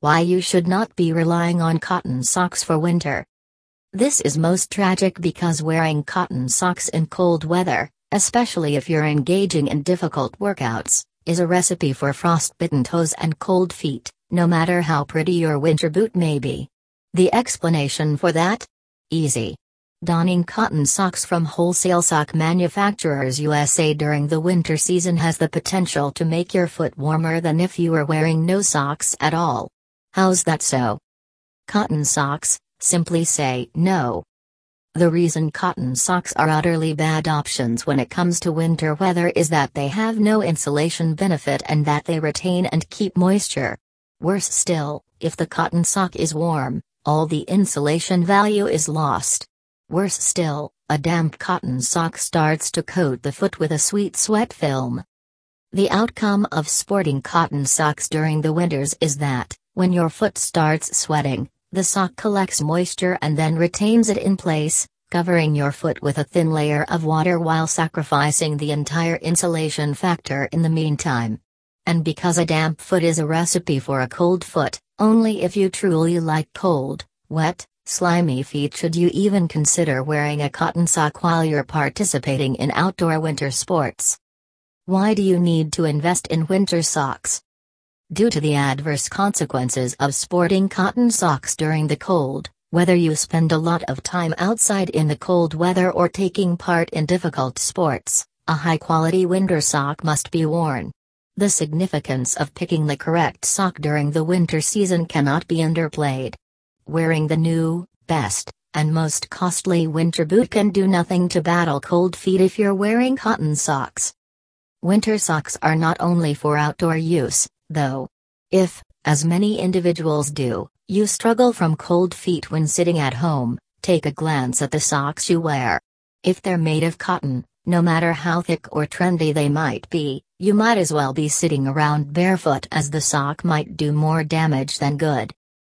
Why you should not be relying on cotton socks for winter. This is most tragic because wearing cotton socks in cold weather, especially if you're engaging in difficult workouts, is a recipe for frostbitten toes and cold feet, no matter how pretty your winter boot may be. The explanation for that? Easy. Donning cotton socks from wholesale sock manufacturers USA during the winter season has the potential to make your foot warmer than if you were wearing no socks at all. How's that so? Cotton socks, simply say no. The reason cotton socks are utterly bad options when it comes to winter weather is that they have no insulation benefit and that they retain and keep moisture. Worse still, if the cotton sock is warm, all the insulation value is lost. Worse still, a damp cotton sock starts to coat the foot with a sweet sweat film. The outcome of sporting cotton socks during the winters is that, when your foot starts sweating, the sock collects moisture and then retains it in place, covering your foot with a thin layer of water while sacrificing the entire insulation factor in the meantime. And because a damp foot is a recipe for a cold foot, only if you truly like cold, wet, slimy feet should you even consider wearing a cotton sock while you're participating in outdoor winter sports. Why do you need to invest in winter socks? Due to the adverse consequences of sporting cotton socks during the cold, whether you spend a lot of time outside in the cold weather or taking part in difficult sports, a high-quality winter sock must be worn. The significance of picking the correct sock during the winter season cannot be underplayed. Wearing the new, best, and most costly winter boot can do nothing to battle cold feet if you're wearing cotton socks. Winter socks are not only for outdoor use, though. If, as many individuals do, you struggle from cold feet when sitting at home, take a glance at the socks you wear. If they're made of cotton, no matter how thick or trendy they might be, you might as well be sitting around barefoot as the sock might do more damage than good.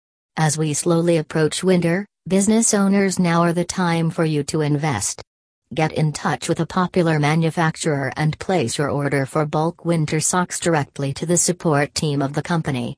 As we slowly approach winter, business owners, now are the time for you to invest. Get in touch with a popular manufacturer and place your order for bulk winter socks directly to the support team of the company.